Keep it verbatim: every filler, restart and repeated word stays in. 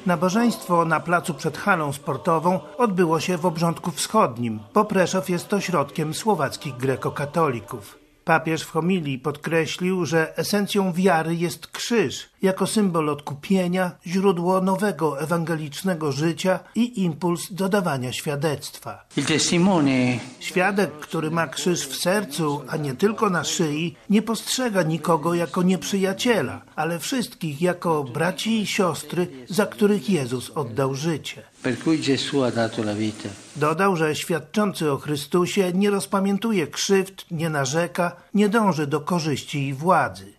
Nabożeństwo na placu przed halą sportową odbyło się w Obrządku Wschodnim, bo Preszów jest ośrodkiem słowackich grekokatolików. Papież w homilii podkreślił, że esencją wiary jest krzyż, jako symbol odkupienia, źródło nowego ewangelicznego życia i impuls do dawania świadectwa. Świadek, który ma krzyż w sercu, a nie tylko na szyi, nie postrzega nikogo jako nieprzyjaciela, ale wszystkich jako braci i siostry, za których Jezus oddał życie. Dodał, że świadczący o Chrystusie nie rozpamiętuje krzywd, nie narzeka, nie dąży do korzyści i władzy.